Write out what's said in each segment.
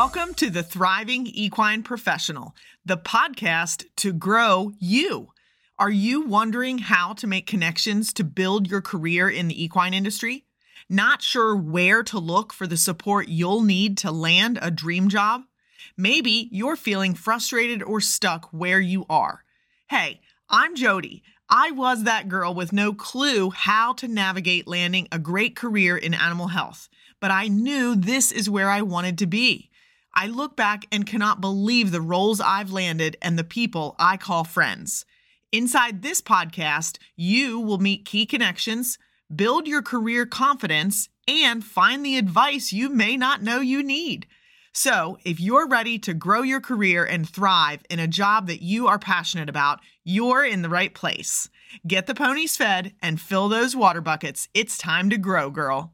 Welcome to the Thriving Equine Professional, the podcast to grow you. Are you wondering how to make connections to build your career in the equine industry? Not sure where to look for the support you'll need to land a dream job? Maybe you're feeling frustrated or stuck where you are. Hey, I'm Jody. I was that girl with no clue how to navigate landing a great career in animal health, but I knew this is where I wanted to be. I look back and cannot believe the roles I've landed and the people I call friends. Inside this podcast, you will meet key connections, build your career confidence, and find the advice you may not know you need. So, if you're ready to grow your career and thrive in a job that you are passionate about, you're in the right place. Get the ponies fed and fill those water buckets. It's time to grow, girl.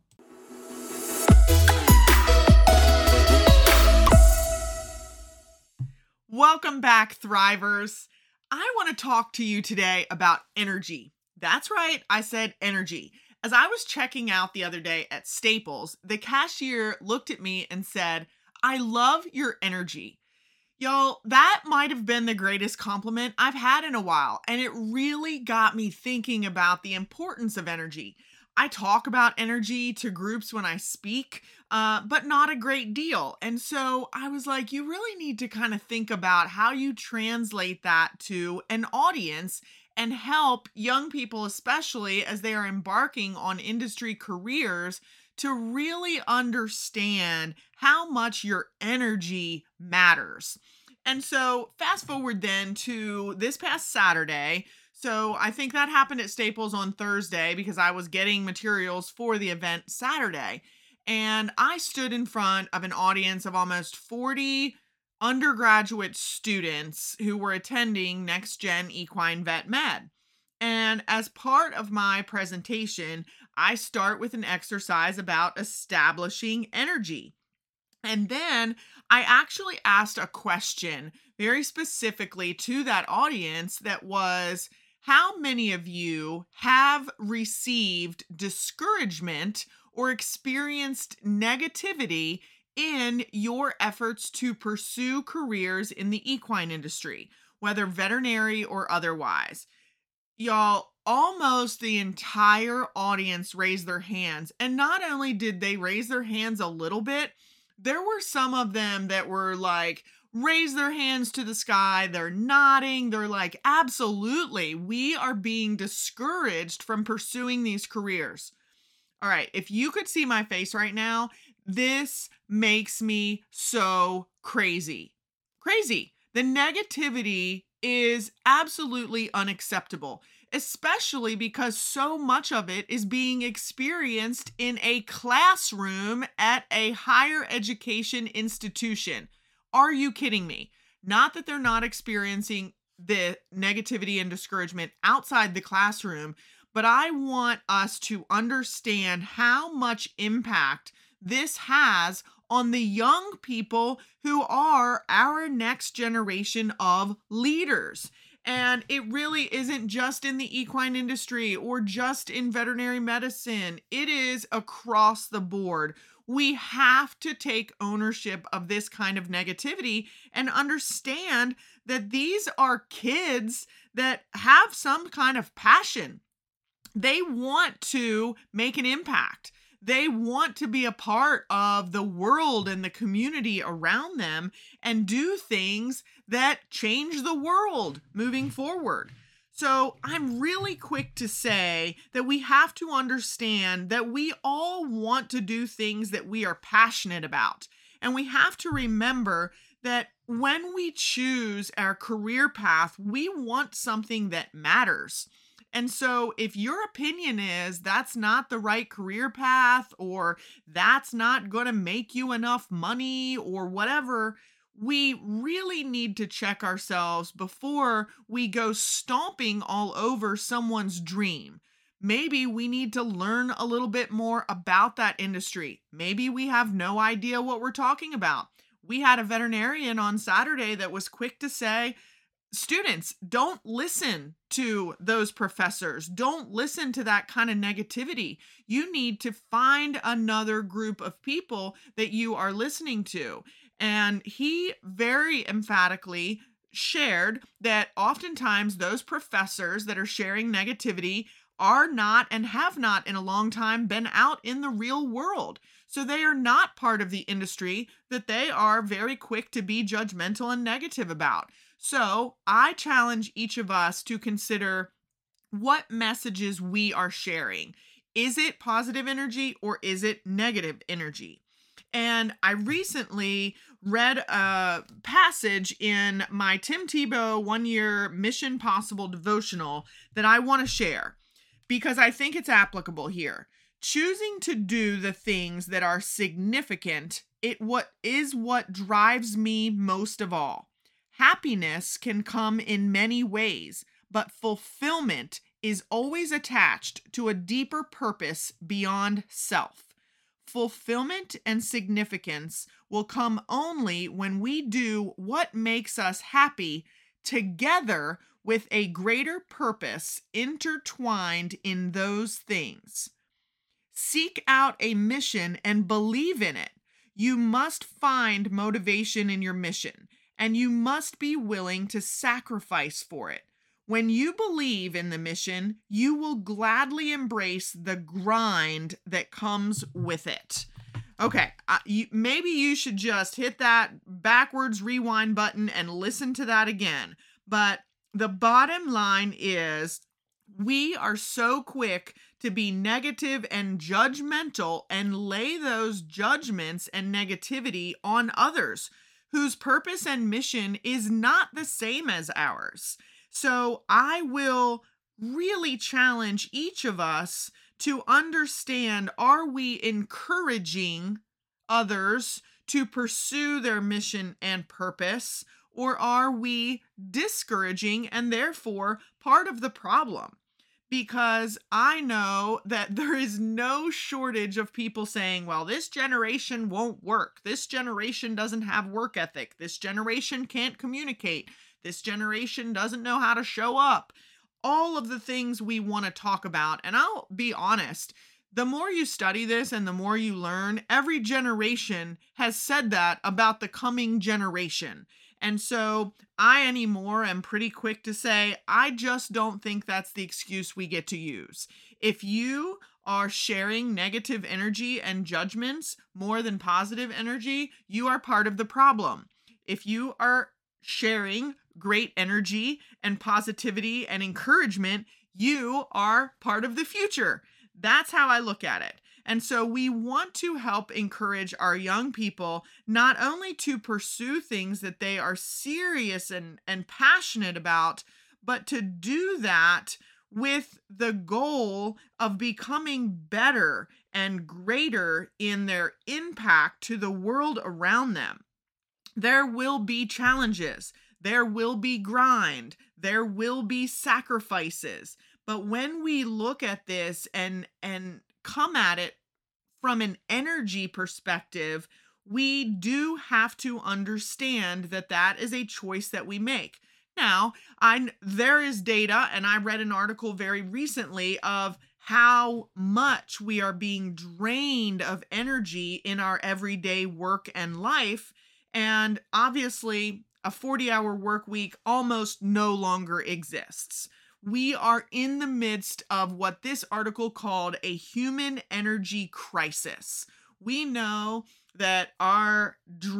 Welcome back, Thrivers. I want to talk to you today about energy. That's right, I said energy. As I was checking out the other day at Staples, the cashier looked at me and said, "I love your energy." Y'all, that might have been the greatest compliment I've had in a while, and it really got me thinking about the importance of energy. I talk about energy to groups when I speak, but not a great deal. And so I was like, you really need to kind of think about how you translate that to an audience and help young people, especially as they are embarking on industry careers, to really understand how much your energy matters. And so fast forward then to this past Saturday. So I think that happened at Staples on Thursday because I was getting materials for the event Saturday. And I stood in front of an audience of almost 40 undergraduate students who were attending Next Gen Equine Vet Med. And as part of my presentation, I start with an exercise about establishing energy. And then I actually asked a question very specifically to that audience that was, how many of you have received discouragement or experienced negativity in your efforts to pursue careers in the equine industry, whether veterinary or otherwise? Y'all, almost the entire audience raised their hands. And not only did they raise their hands a little bit, there were some of them that were like, raise their hands to the sky. They're nodding. They're like, absolutely, we are being discouraged from pursuing these careers. All right, if you could see my face right now, this makes me so crazy. Crazy. The negativity is absolutely unacceptable, especially because so much of it is being experienced in a classroom at a higher education institution. Are you kidding me? Not that they're not experiencing the negativity and discouragement outside the classroom, but I want us to understand how much impact this has on the young people who are our next generation of leaders. And it really isn't just in the equine industry or just in veterinary medicine. It is across the board. We have to take ownership of this kind of negativity and understand that these are kids that have some kind of passion. They want to make an impact. They want to be a part of the world and the community around them and do things that change the world moving forward. So I'm really quick to say that we have to understand that we all want to do things that we are passionate about. And we have to remember that when we choose our career path, we want something that matters. And so if your opinion is that's not the right career path, or that's not going to make you enough money or whatever, we really need to check ourselves before we go stomping all over someone's dream. Maybe we need to learn a little bit more about that industry. Maybe we have no idea what we're talking about. We had a veterinarian on Saturday that was quick to say, students, don't listen to those professors. Don't listen to that kind of negativity. You need to find another group of people that you are listening to. And he very emphatically shared that oftentimes those professors that are sharing negativity are not and have not in a long time been out in the real world. So they are not part of the industry that they are very quick to be judgmental and negative about. So I challenge each of us to consider what messages we are sharing. Is it positive energy or is it negative energy? And I recently read a passage in my Tim Tebow 1 year Mission Possible devotional that I want to share because I think it's applicable here. Choosing to do the things that are significant, what drives me most of all. Happiness can come in many ways, but fulfillment is always attached to a deeper purpose beyond self. Fulfillment and significance will come only when we do what makes us happy together with a greater purpose intertwined in those things. Seek out a mission and believe in it. You must find motivation in your mission, and you must be willing to sacrifice for it. When you believe in the mission, you will gladly embrace the grind that comes with it. Okay, maybe you should just hit that backwards rewind button and listen to that again. But the bottom line is we are so quick to be negative and judgmental and lay those judgments and negativity on others whose purpose and mission is not the same as ours. So I will really challenge each of us to understand, are we encouraging others to pursue their mission and purpose, or are we discouraging and therefore part of the problem? Because I know that there is no shortage of people saying, well, this generation won't work. This generation doesn't have work ethic. This generation can't communicate. This generation doesn't know how to show up. All of the things we want to talk about. And I'll be honest, the more you study this and the more you learn, every generation has said that about the coming generation. And so I anymore am pretty quick to say, I just don't think that's the excuse we get to use. If you are sharing negative energy and judgments more than positive energy, you are part of the problem. If you are sharing great energy and positivity and encouragement, you are part of the future. That's how I look at it. And so we want to help encourage our young people not only to pursue things that they are serious and passionate about, but to do that with the goal of becoming better and greater in their impact to the world around them. There will be challenges. There will be grind. There will be sacrifices. But when we look at this and come at it from an energy perspective, we do have to understand that that is a choice that we make. Now, there is data, and I read an article very recently of how much we are being drained of energy in our everyday work and life. And obviously, a 40-hour work week almost no longer exists. We are in the midst of what this article called a human energy crisis. We know that our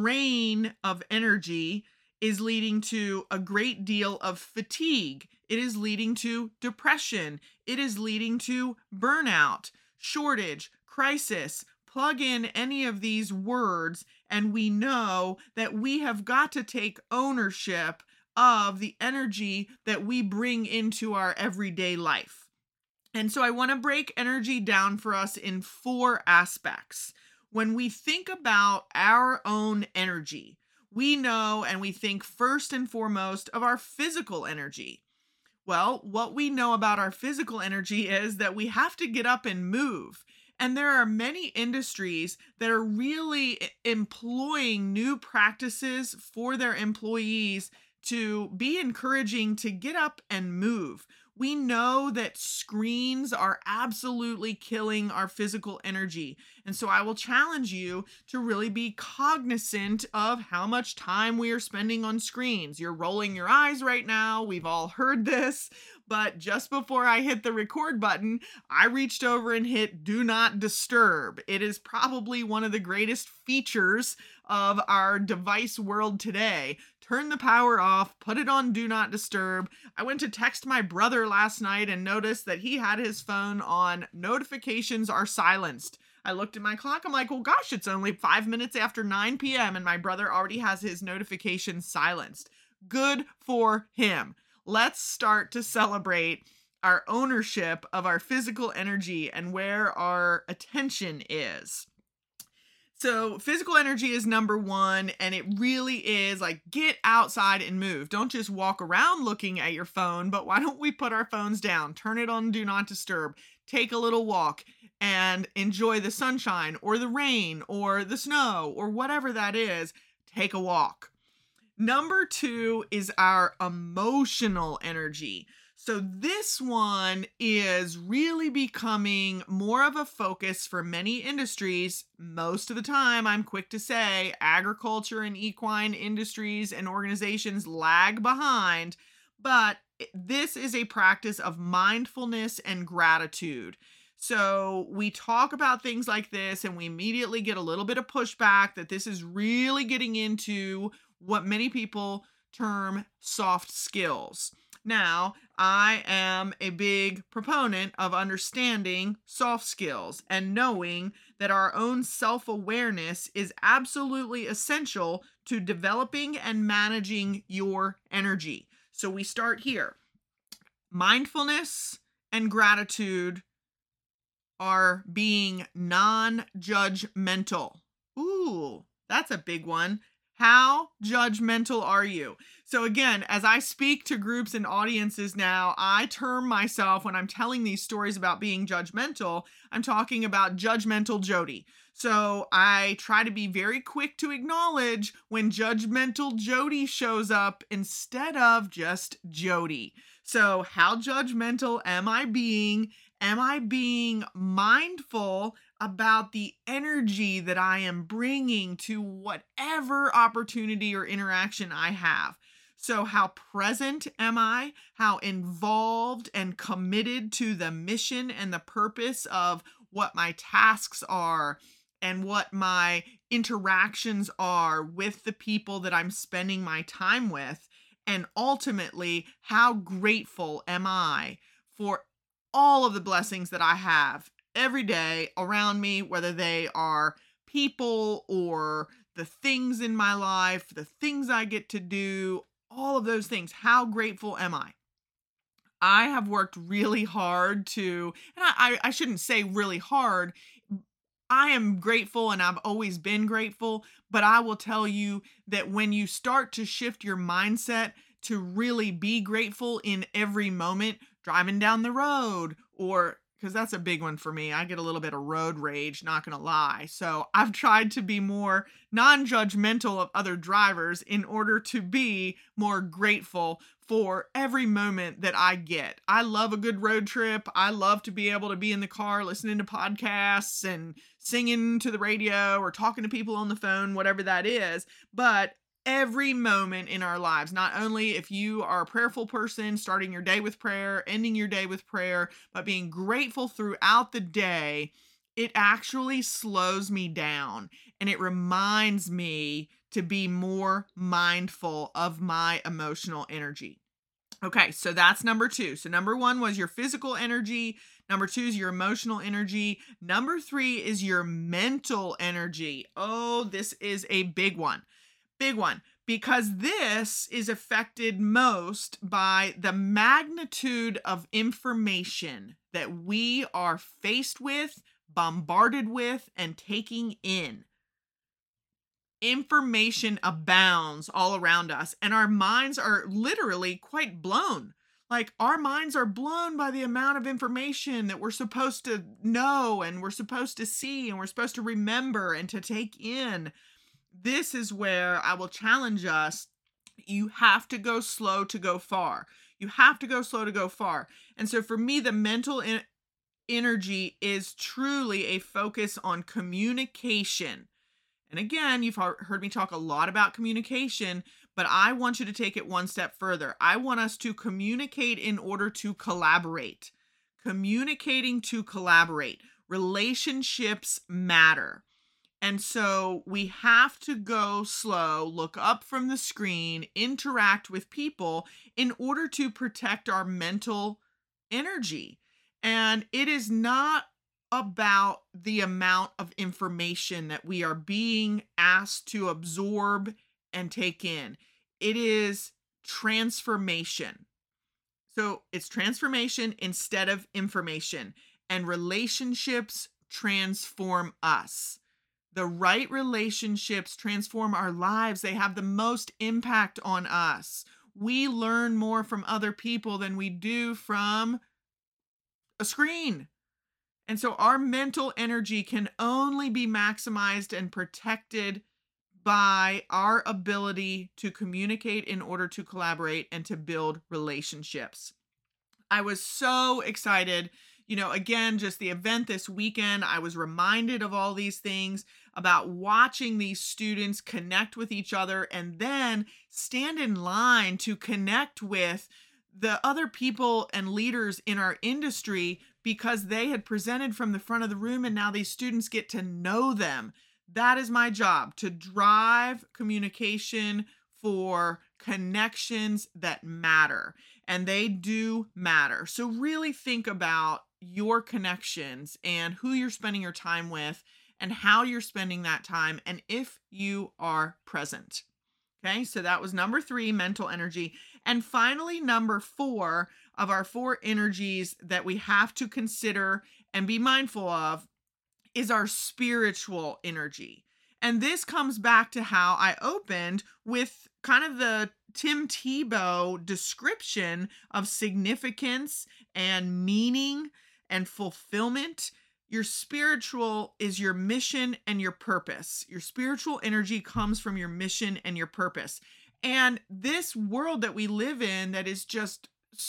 drain of energy is leading to a great deal of fatigue. It is leading to depression. It is leading to burnout, shortage, crisis. Plug in any of these words, and we know that we have got to take ownership of the energy that we bring into our everyday life. And so I want to break energy down for us in 4 aspects. When we think about our own energy, we know and we think first and foremost of our physical energy. Well, what we know about our physical energy is that we have to get up and move. And there are many industries that are really employing new practices for their employees to be encouraging to get up and move. We know that screens are absolutely killing our physical energy. And so I will challenge you to really be cognizant of how much time we are spending on screens. You're rolling your eyes right now. We've all heard this. But just before I hit the record button, I reached over and hit do not disturb. It is probably one of the greatest features of our device world today. Turn the power off, put it on do not disturb. I went to text my brother last night and noticed that he had his phone on notifications are silenced. I looked at my clock. I'm like, well, gosh, it's only 5 minutes after 9 p.m. and my brother already has his notifications silenced. Good for him. Let's start to celebrate our ownership of our physical energy and where our attention is. So physical energy is number one, and it really is like get outside and move. Don't just walk around looking at your phone, but why don't we put our phones down, turn it on do not disturb, take a little walk and enjoy the sunshine or the rain or the snow or whatever that is. Take a walk. Number two is our emotional energy. So this one is really becoming more of a focus for many industries. Most of the time, I'm quick to say, agriculture and equine industries and organizations lag behind, but this is a practice of mindfulness and gratitude. So we talk about things like this and we immediately get a little bit of pushback that this is really getting into what many people term soft skills. Now, I am a big proponent of understanding soft skills and knowing that our own self-awareness is absolutely essential to developing and managing your energy. So we start here. Mindfulness and gratitude are being non-judgmental. Ooh, that's a big one. How judgmental are you? So again, as I speak to groups and audiences now, I term myself, when I'm telling these stories about being judgmental, I'm talking about judgmental Jody. So I try to be very quick to acknowledge when judgmental Jody shows up instead of just Jody. So how judgmental am I being? Am I being mindful about the energy that I am bringing to whatever opportunity or interaction I have? So how present am I? How involved and committed to the mission and the purpose of what my tasks are and what my interactions are with the people that I'm spending my time with? And ultimately, how grateful am I for all of the blessings that I have every day around me, whether they are people or the things in my life, the things I get to do, all of those things. How grateful am I? I have worked really hard to, and I shouldn't say really hard. I am grateful and I've always been grateful, but I will tell you that when you start to shift your mindset to really be grateful in every moment, driving down the road, or because that's a big one for me. I get a little bit of road rage, not gonna lie. So I've tried to be more non-judgmental of other drivers in order to be more grateful for every moment that I get. I love a good road trip. I love to be able to be in the car listening to podcasts and singing to the radio or talking to people on the phone, whatever that is. But every moment in our lives, not only if you are a prayerful person, starting your day with prayer, ending your day with prayer, but being grateful throughout the day, it actually slows me down and it reminds me to be more mindful of my emotional energy. Okay, so that's number two. So number one was your physical energy. Number two is your emotional energy. Number three is your mental energy. Oh, this is a big one. Big one, because this is affected most by the magnitude of information that we are faced with, bombarded with, and taking in. Information abounds all around us, and our minds are literally quite blown. Like, our minds are blown by the amount of information that we're supposed to know, and we're supposed to see, and we're supposed to remember and to take in. This is where I will challenge us. You have to go slow to go far. You have to go slow to go far. And so for me, the energy is truly a focus on communication. And again, you've heard me talk a lot about communication, but I want you to take it one step further. I want us to communicate in order to collaborate. Communicating to collaborate. Relationships matter. And so we have to go slow, look up from the screen, interact with people in order to protect our mental energy. And it is not about the amount of information that we are being asked to absorb and take in. It is transformation. So it's transformation instead of information. And relationships transform us. The right relationships transform our lives. They have the most impact on us. We learn more from other people than we do from a screen. And so our mental energy can only be maximized and protected by our ability to communicate in order to collaborate and to build relationships. I was so excited. Again, just the event this weekend, I was reminded of all these things about watching these students connect with each other and then stand in line to connect with the other people and leaders in our industry because they had presented from the front of the room and now these students get to know them. That is my job, to drive communication for connections that matter, and they do matter. So really think about your connections and who you're spending your time with and how you're spending that time and if you are present. Okay, so that was number 3, mental energy. And finally, number 4 of our 4 energies that we have to consider and be mindful of is our spiritual energy. And this comes back to how I opened with kind of the Tim Tebow description of significance and meaning and fulfillment. Your spiritual is your mission and your purpose. Your spiritual energy comes from your mission and your purpose. And this world that we live in that is just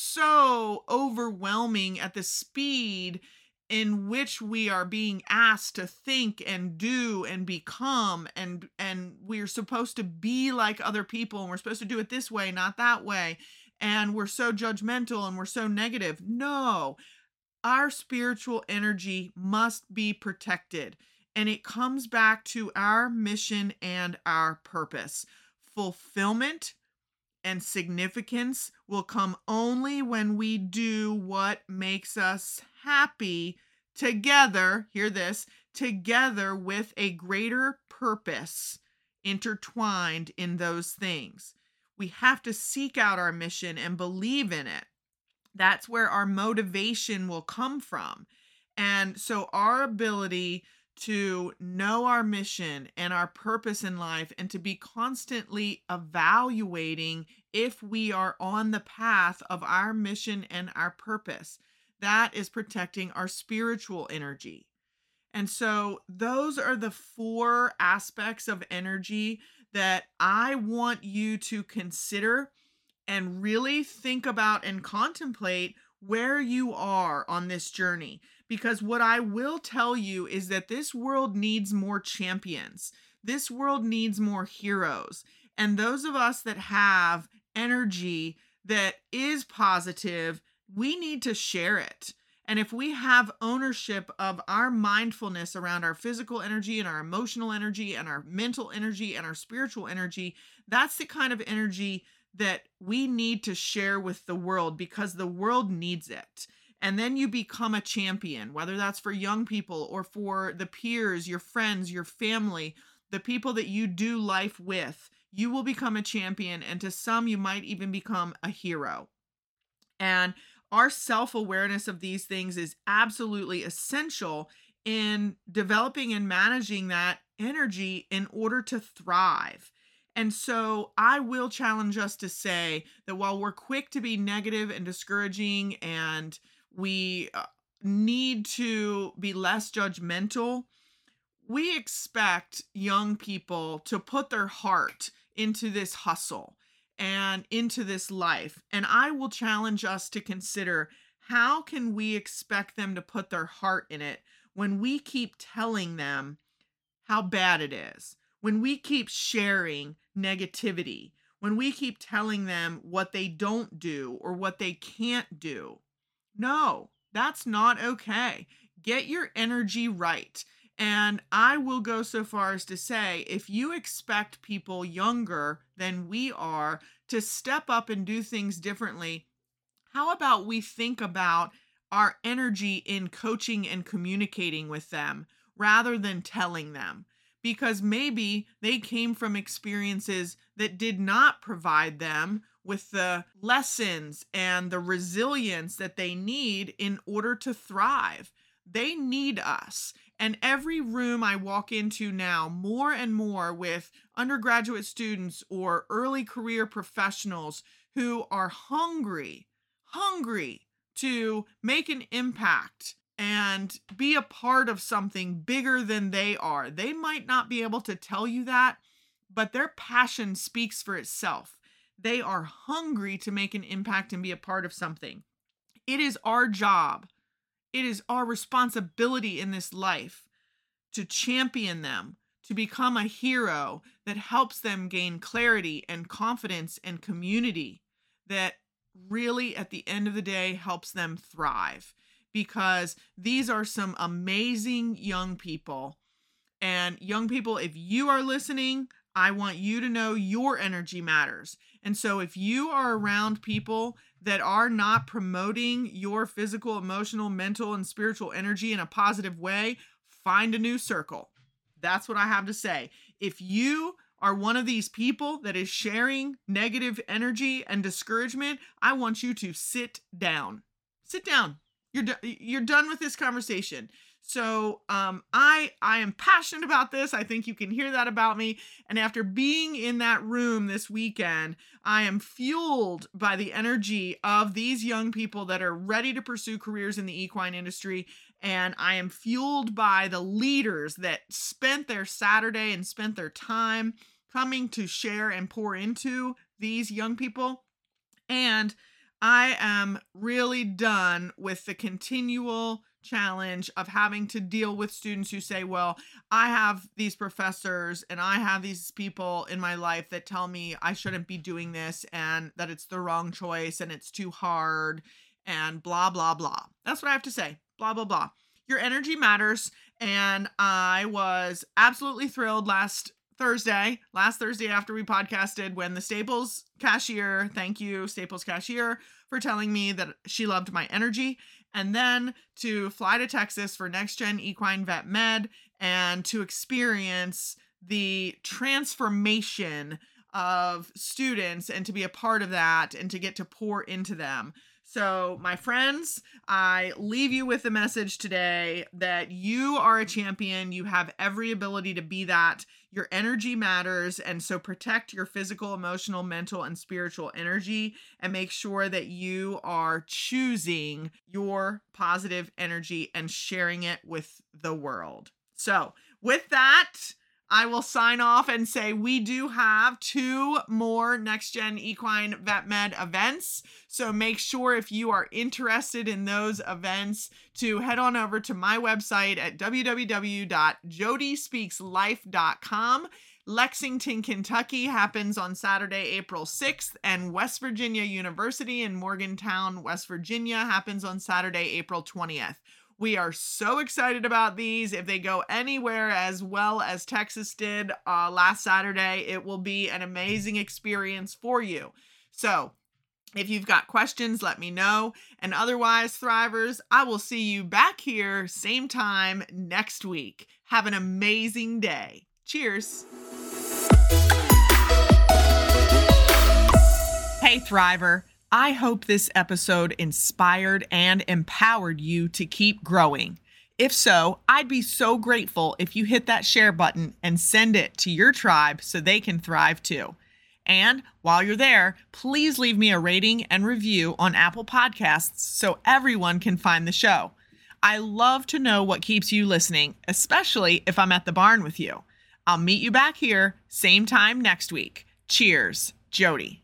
so overwhelming at the speed in which we are being asked to think and do and become, and we're supposed to be like other people, and we're supposed to do it this way, not that way, and we're so judgmental and we're so negative. No, our spiritual energy must be protected, and it comes back to our mission and our purpose. Fulfillment and significance will come only when we do what makes us happy together, hear this, together with a greater purpose intertwined in those things. We have to seek out our mission and believe in it. That's where our motivation will come from. And so our ability to know our mission and our purpose in life and to be constantly evaluating if we are on the path of our mission and our purpose, that is protecting our spiritual energy. And so those are the 4 aspects of energy that I want you to consider and really think about and contemplate where you are on this journey. Because what I will tell you is that this world needs more champions. This world needs more heroes. And those of us that have energy that is positive, we need to share it. And if we have ownership of our mindfulness around our physical energy and our emotional energy and our mental energy and our spiritual energy, that's the kind of energy that we need to share with the world because the world needs it. And then you become a champion, whether that's for young people or for the peers, your friends, your family, the people that you do life with. You will become a champion, and to some, you might even become a hero. And our self-awareness of these things is absolutely essential in developing and managing that energy in order to thrive. And so I will challenge us to say that while we're quick to be negative and discouraging and we need to be less judgmental, we expect young people to put their heart into this hustle and into this life. And I will challenge us to consider, how can we expect them to put their heart in it when we keep telling them how bad it is, when we keep sharing negativity, when we keep telling them what they don't do or what they can't do? No, that's not okay. Get your energy right. And I will go so far as to say, if you expect people younger than we are to step up and do things differently, how about we think about our energy in coaching and communicating with them rather than telling them? Because maybe they came from experiences that did not provide them with the lessons and the resilience that they need in order to thrive. They need us. And every room I walk into now, more and more with undergraduate students or early career professionals who are hungry to make an impact and be a part of something bigger than they are. They might not be able to tell you that, but their passion speaks for itself. They are hungry to make an impact and be a part of something. It is our job. It is our responsibility in this life to champion them, to become a hero that helps them gain clarity and confidence and community that really, at the end of the day, helps them thrive. Because these are some amazing young people. And young people, if you are listening, I want you to know your energy matters. And so if you are around people that are not promoting your physical, emotional, mental, and spiritual energy in a positive way, find a new circle. That's what I have to say. If you are one of these people that is sharing negative energy and discouragement, I want you to sit down. Sit down. You're done with this conversation. So I am passionate about this. I think you can hear that about me. And after being in that room this weekend, I am fueled by the energy of these young people that are ready to pursue careers in the equine industry. And I am fueled by the leaders that spent their Saturday and spent their time coming to share and pour into these young people. And I am really done with the continual challenge of having to deal with students who say, well, I have these professors and I have these people in my life that tell me I shouldn't be doing this and that it's the wrong choice and it's too hard and blah, blah, blah. That's what I have to say. Blah, blah, blah. Your energy matters. And I was absolutely thrilled last Thursday after we podcasted, when the Staples cashier, thank you, Staples cashier, for telling me that she loved my energy. And then to fly to Texas for Next Gen Equine Vet Med and to experience the transformation of students and to be a part of that and to get to pour into them. So, my friends, I leave you with the message today that you are a champion. You have every ability to be that. Your energy matters. And so protect your physical, emotional, mental, and spiritual energy and make sure that you are choosing your positive energy and sharing it with the world. So, with that, I will sign off and say we do have 2 more Next Gen Equine Vet Med events. So make sure, if you are interested in those events, to head on over to my website at www.jodyspeakslife.com. Lexington, Kentucky happens on Saturday, April 6th, and West Virginia University in Morgantown, West Virginia happens on Saturday, April 20th. We are so excited about these. If they go anywhere as well as Texas did last Saturday, it will be an amazing experience for you. So if you've got questions, let me know. And otherwise, Thrivers, I will see you back here same time next week. Have an amazing day. Cheers. Hey, Thriver. I hope this episode inspired and empowered you to keep growing. If so, I'd be so grateful if you hit that share button and send it to your tribe so they can thrive too. And while you're there, please leave me a rating and review on Apple Podcasts so everyone can find the show. I love to know what keeps you listening, especially if I'm at the barn with you. I'll meet you back here, same time next week. Cheers, Jody.